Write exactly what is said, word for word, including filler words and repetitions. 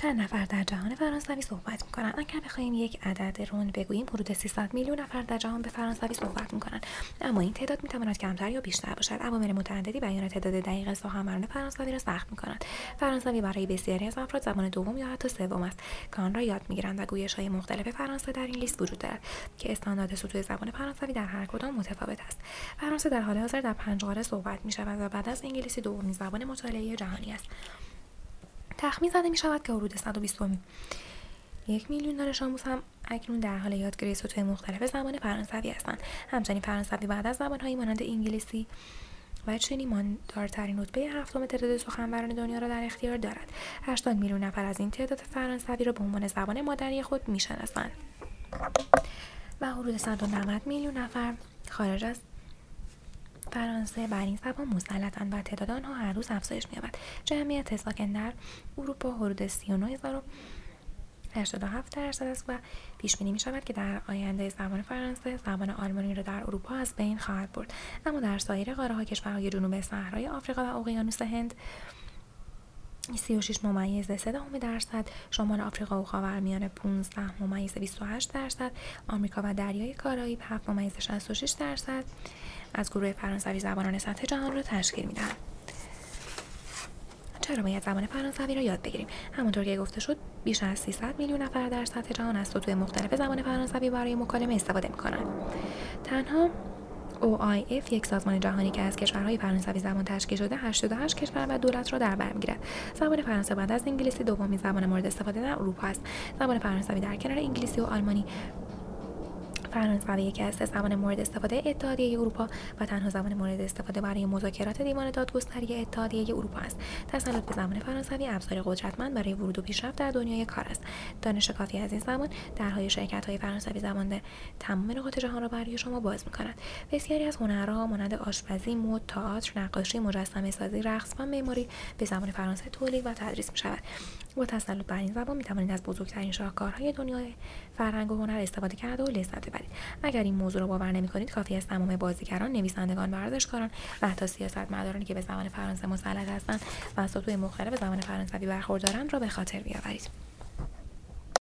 چند نفر در جهان فرانسوی صحبت می‌کنند؟ اگر بخوایم یک عدد رند بگوییم، حدود سیصد میلیون نفر در جهان به فرانسوی صحبت می‌کنند. اما این تعداد می‌تواند کمتر یا بیشتر باشد. عوامل متعددی بیان تعداد دقیق سخنوران فرانسوی را سخت می‌کند. فرانسوی برای بسیاری از افراد زبان دوم یا حتی سوم است که آن را یاد می‌گیرند و گویش‌های مختلف فرانسه در این لیست وجود دارد که استاندارد سطوح زبان فرانسوی در هر کدام متفاوت است. فرانسه در حال حاضر در پنج قاره صحبت می‌شود و بعد از انگلیسی دومین زبان مطالعه جهانی است. تخمین زده می شود که حدود صد و بیست و یک میلیون دانش آموز هم اکنون در حال یادگیری سطوح مختلف زبان فرانسوی هستند. همچنین فرانسوی بعد از زبان‌هایی مانند انگلیسی و چینی ماندارترین رتبه هفتم تعداد سخنوران دنیا را در اختیار دارد. هشتاد میلیون نفر از این تعداد فرانسوی را به عنوان زبان مادری خود می‌شناسند و حدود صد و نود میلیون نفر خارج از فرانسه بر این زبان مسلطند و تعداد آنها هر روز افزایش می‌یابد. جمعیت ساکن در اروپا حدود سی و نه هزار و هشتاد و هفت درصد است و پیش بینی می‌شود که در آینده زبان فرانسه زبان آلمانی را در اروپا از بین خواهد برد. اما در سایر قاره‌ها، کشورهای جنوب صحرای آفریقا و اقیانوس هند سی و شش ممیز سه دهم درصد، شمال آفریقا و خاورمیانه پانزده ممیز بیست و هشت درصد، آمریکا و دریای کارائیب هفت ممیز شصت و شش درصد از گروه فرانسوی زبانان سطح جهان را تشکیل می‌دهند. چرا باید زبان فرانسوی را یاد بگیریم؟ همونطور که گفته شد، بیش از سیصد میلیون نفر در سطح جهان از سطوح مختلف زبان فرانسوی برای مکالمه استفاده می‌کنند. تنها او آی اف، یک سازمان جهانی که از کشورهای فرانسوی زبان تشکیل شده، هشتاد و هشت کشور و دولت را در بر می‌گیرد. زبان فرانسه بعد از انگلیسی دومین زبان مورد استفاده در اروپا است. زبان فرانسوی در کنار انگلیسی و آلمانی فرانسوی یکی از سه زبان مورد استفاده اتحادیه اروپا و تنها زبان مورد استفاده برای مذاکرات دیوان دادگستری اتحادیه اروپا است. تسلط به زبان فرانسوی ابزاری قدرتمند برای ورود و پیشرفت در دنیای کار است. دانش کافی از این زبان درهای شرکت‌های فرانسوی زبان در تمام نقاط جهان را برای شما باز می‌کند. بسیاری از هنرها مانند آشپزی، مد، تئاتر، نقاشی، مجسمه‌سازی، رقص و معماری به زبان فرانسه تولید و تدریس می‌شود. با تسلط بر این زبان می‌توانید از بزرگترین شاهکارهای دنیای فرهنگ و هنر استفاده کرده و لذت ببرید. اگر این موضوع را باور نمی‌کنید، کافی است تمام بازیگران، نویسندگان، ورزشکاران و حتی سیاستمدارانی که به زبان فرانسه مسلط هستند و از سطوح مختلف زبان فرانسوی برخوردارند را به خاطر بیاورید.